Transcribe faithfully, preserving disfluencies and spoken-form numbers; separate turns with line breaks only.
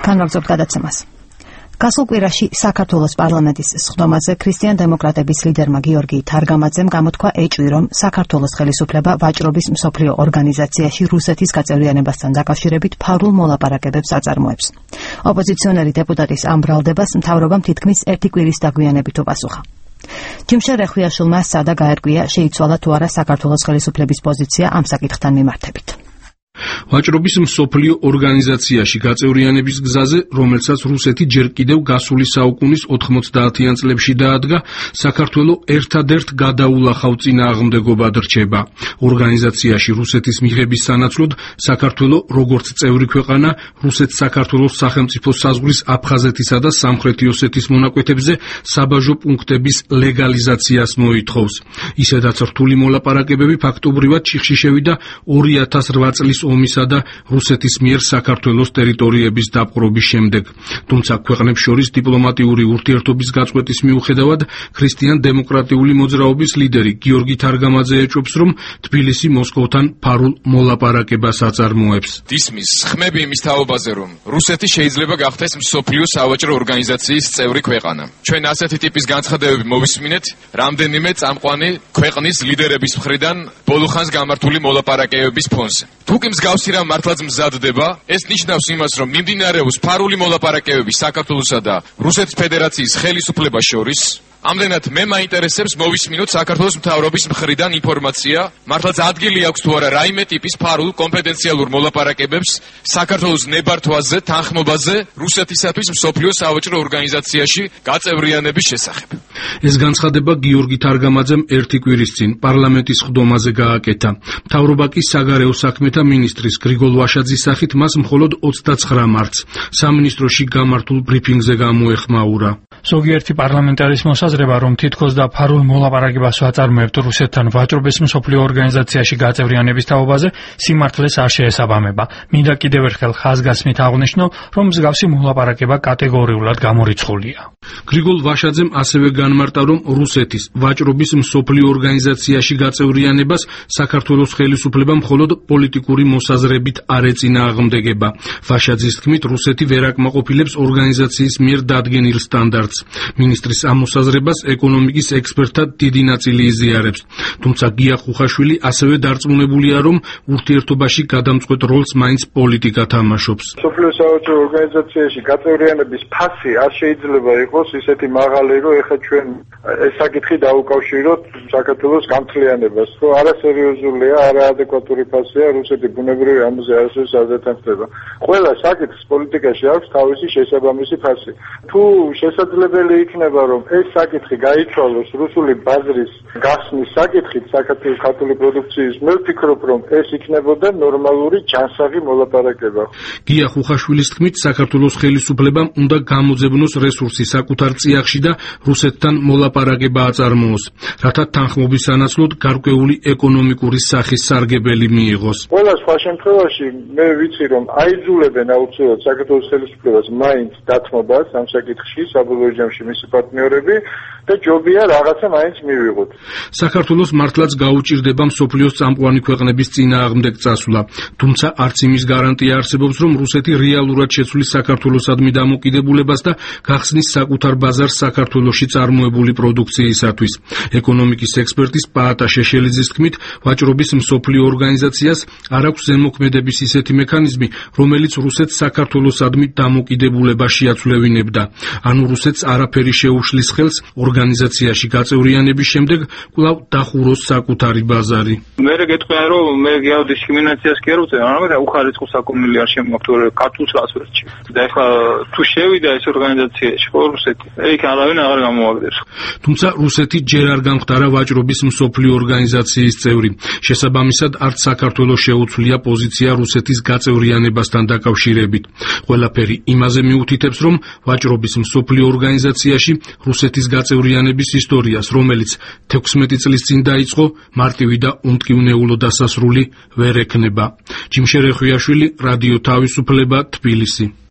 განვაგრძობთ გადაცემას. გასულ კვირაში საქართველოს პარლამენტის სხდომაზე ქრისტიან-დემოკრატების ლიდერმა გიორგი თარგამაძემ გამოთქვა ეჭვი, რომ საქართველოს ხელისუფლება ვაჭრობის მსოფლიო ორგანიზაციაში რუსეთის გაწევრიანებასთან დაკავშირებით ფავრულ მოლაპარაკებებს აწარმოებს. ოპოზიციონერი დეპუტატის ამ ბრალდებას მთავრობამ თითქმის ერთი კვირის დაგვიანებით უპასუხა. ჯიმშე რეხვიაშვილმა სადა გაერკვია, შეიცვალა თუ არა საქართველოს ხელისუფლების პოზიცია ამ საკითხთან მიმართებით.
ვაჭრობის მსოფლიო ორგანიზაციაში გაწევრიანების გზაზე, რომელსაც რუსეთი ჯერ კიდევ გასული საუკუნის ოთხმოცდაათიან წლებში დაადგა, საქართველო ერთადერთ გადაულახავ წინააღმდეგობად რჩება. ორგანიზაციაში რუსეთის მიღების სანაცვლოდ საქართველო როგორც წევრი ქვეყანა რუსეთ-საქართველოს სახელმწიფო საზღვრის აფხაზეთისა და სამხრეთი ოსეთის მონაკვეთებზე საბაჟო პუნქტების ლეგალიზაციას მოითხოვს. ისედაც რთული მოლაპარაკებები ფაქტობრივად ჩიხში შევიდა ორი ათას რვა წლის ომისა და რუსეთის მიერ საქართველოს ტერიტორიების დაპყრობის შემდეგ. თუმცა ქვეყნებს შორის დიპლომატიური ურთიერთობის გაწყვეტის მიუხედავად ქრისტიან-დემოკრატიული მოძრაობის ლიდერი გიორგი თარგამაძე ეჭვობს, რომ თბილისი მოსკოვთან ფარულ მოლაპარაკებას აწარმოებს.
ისმის ხმები იმის თაობაზე, რომ რუსეთი შეიძლება გახდეს მსოფლიო სავაჭრო ორგანიზაციის წევრი ქვეყანა. ჩვენ ასეთი ტიპის განცხადებები მოვისმინეთ რამდენიმე წამყვანი ქვეყნის ლიდერების მხრიდან ბოლოხანს გამართული მოლაპარაკებების ფონზე. თუ კი მსგავსი რამ მართლაც მზადდება, ეს ნიშნავს იმას, რომ მიმდინარეობს ფარული მოლაპარაკებები საქართველოსა და რუსეთის ფედერაციის ხელისუფლებას შორის. ამდენად მე მაინტერესებს მოვისმინოთ საქართველოს მთავრობის მხრიდან ინფორმაცია, მართლაც ადგილი აქვს თუ არა რაიმე ტიპის ფარულ კომპეტენციალურ მოლაპარაკებებს საქართველოს ნებართვაზე, თანხმობაზე რუსეთისათვის მსოფლიო სავაჭრო ორგანიზაციაში გაწევრიანების შესახებ.
ეს განცხადება გიორგი თარგამაძემ ერთი კვირის წინ პარლამენტის სხდომაზე გააკეთა. მთავრობა კი საგარეო საქმეთა მინისტრის გრიგოლ ვაშაძის სახით მას მხოლოდ ოცდაცხრა მარტს სამინისტროში გამართულ ბრიფინგზე გამოეხმაურა.
ზოგიერთი პარლამენტარის მოსაზრება, რომ თითქოს და ფარულ მოლაპარაკებას ვაწარმოებთ რუსეთთან ვაჭრობის მსოფლიო ორგანიზაციაში გაწევრიანების თაობაზე, სიმართლეს არ შეესაბამება. მინდა კიდევ ერთხელ ხაზგასმით აღვნიშნო, რომ მსგავსი მოლაპარაკება კატეგორიულად გამორიცხულია.
გრიგოლ ვაშაძემ ასევე განმარტა, რომ რუსეთის ვაჭრობის მსოფლიო ორგანიზაციაში გაწევრიანებას საქართველოს ხელისუფლება მხოლოდ პოლიტიკური მოსაზრებით არ ეწინააღმდეგება. ვაშაძის თქმით, რუსეთი ვერ აკმაყოფილებს ორგანიზაციის მიერ დადგენილ სტანდარტს. მინისტრის ამ მოსაზრებას ეკონომიკის ექსპერტთა დიდი ნაწილი იზიარებს. თუმცა გია ხუხაშვილი ასევე დარწმუნებულია, რომ ურთიერთობაში გადამწყვეტ როლს მაინც პოლიტიკა თამაშობს.
მსოფლიო სავაჭრო ორგანიზაციაში გაწევრიანების ფასი არ შეიძლება იყოს ისეთი მაღალი, რომ ეხლა ჩვენ ეს საკითხი დაუკავშიროთ საქართველოს გამთლიანებას. ხო, არასერიოზულია, არაადეკვატური ფასია, რუსეთი ბუნებრივი ამაზე არასოდეს არ დათანხმდება. ყველა საკითხს პოლიტიკაში აქვს თავისი შესაბამისი ფასი. თუ შესაძლებელი იქნება, რომ ეს საკითხი გაიცვალოს რუსული ბაზრის გასნის საკითხით საქართველოს ქართული პროდუქციის, მე ვფიქრობ, რომ ეს იქნებოდა ნორმალური ჯანსაღი მოლაპარაკება.
გია ხუხაშვილის თქმით, საქართველოს ხელისუფლებამ უნდა გამოძებნოს რესურსი საკუთარ წიაღში და რუსეთთან მოლაპარაკება აწარმოოს, რათა თანხმობის სანაცვლოდ გარკვეული ეკონომიკური სახის სარგებელი მიიღოს.
ყველა სხვა შემთხვევაში მე ვიცი, რომ აიძულებენ აუცილებლად საქართველოს ხელისუფლებას მაინც დათმობას ამ საკითხში, საბოლოო ჯამში მისი პარტნიორები და ჯობია რაღაცა მაინც მივიღოთ.
საქართველოს მართლაც გაუჭირდება მსოფლიოს წამყვანი ქვეყნების წინააღმდეგ წასვლა, თუმცა არც იმის გარანტია არსებობს, რომ რუსეთი რეალურად შეცვლის საქართველოსადმი დამოკიდებულებას და გახსნის საკუთარ ბაზარს საქართველოში წარმოებული პროდუქციისათვის. ეკონომიკის ექსპერტის პაატა შეშელიძის თქმით, ვაჭრობის მსოფლიო ორგანიზაციას არ აქვს ზემოქმედების ისეთი მექანიზმი, რომელიც რუსეთს საქართველოსადმი დამოკიდებულებაში აწლევინებდა. ანუ რუსეთს არაფერი შეუშლის ხელს ორგანიზაციაში გაწევრიანების შემდეგ კვლავ დახუროს საკუთარი ბაზარი.
მე გეტყვიან, რომ მე გიაო დისკრიმინაციას კი არ უწევ, მაგრამ უხარისხო საკონილი არ შემოაქვს, თორე ქართულს რას ვერჩი. და ეხლა თუ შევიდა ეს ორგანიზაციაში, ხო რუსეთი, ეგ არავინ აღარ გამოაგდეს.
თუმცა რუსეთი ჯერ არ გამხდარა ვაჭრობის მსოფლიო ორგანიზაციის წევრი. შესაბამისად, არც საქართველოს შეუცვლია პოზიცია რუსეთის გაწევრიანებასთან დაკავშირებით. ყველაფერი იმაზე მიუთითებს, რომ ვაჭრობის მსოფლიო ორგანიზაციაში რუსეთის გაწევრიანების ისტორიას, რომელიც თექვსმეტი წლის წინ დაიწყო, მარტივი და უმტკივნეულო დასასრული ვერ ექნება. ჯიმშე რეხვიაშვილი, რადიო თავისუფლება, თბილისი.